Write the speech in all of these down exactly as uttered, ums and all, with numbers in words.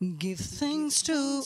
Give thanks to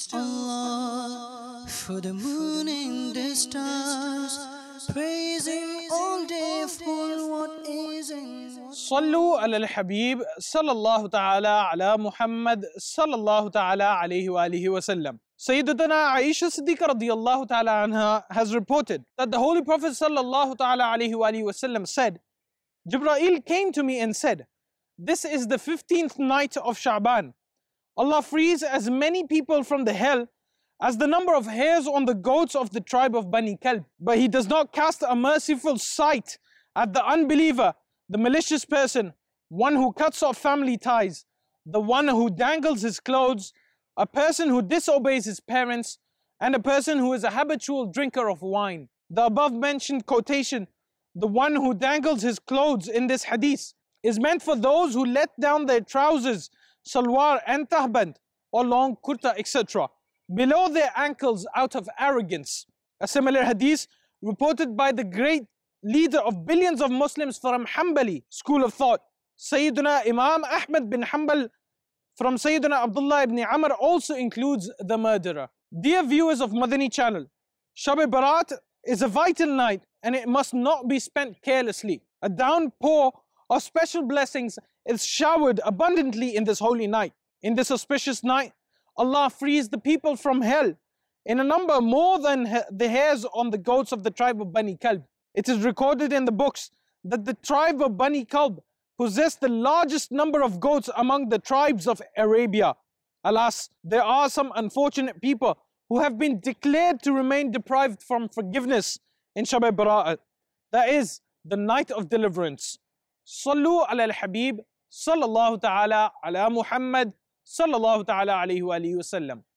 Allah for the moon and the stars. Praise Him all day for what is and what صلوا على الحبيب صلى الله تعالى على محمد صلى الله تعالى عليه وآله وسلم. Sayyidatuna Aisha Siddiqa radiyallahu ta'ala anha has reported that the Holy Prophet sallallahu ta'ala alayhi wa alihi wasallam said, Jibreel came to me and said, this is the fifteenth night of Sha'ban. Allah frees as many people from the hell as the number of hairs on the goats of the tribe of Bani Kalb. But He does not cast a merciful sight at the unbeliever, the malicious person, one who cuts off family ties, the one who dangles his clothes, a person who disobeys his parents, and a person who is a habitual drinker of wine. The above mentioned quotation, the one who dangles his clothes in this hadith, is meant for those who let down their trousers, salwar and tahband, or long kurta, et cetera, below their ankles out of arrogance. A similar hadith reported by the great leader of billions of Muslims from Hanbali school of thought, Sayyiduna Imam Ahmad bin Hanbal, from Sayyiduna Abdullah ibn Amr, also includes the murderer. Dear viewers of Madani channel, Shab-e Barat is a vital night and it must not be spent carelessly. A downpour of special blessings is showered abundantly in this holy night. In this auspicious night, Allah frees the people from hell in a number more than the hairs on the goats of the tribe of Bani Kalb. It is recorded in the books that the tribe of Bani Kalb possessed the largest number of goats among the tribes of Arabia. Alas, there are some unfortunate people who have been declared to remain deprived from forgiveness in Shab-e Bara'at, that is, the night of deliverance. Sallu ala al-Habib, sallallahu ta'ala ala Muhammad, sallallahu ta'ala alayhi wa alihi wa sallam.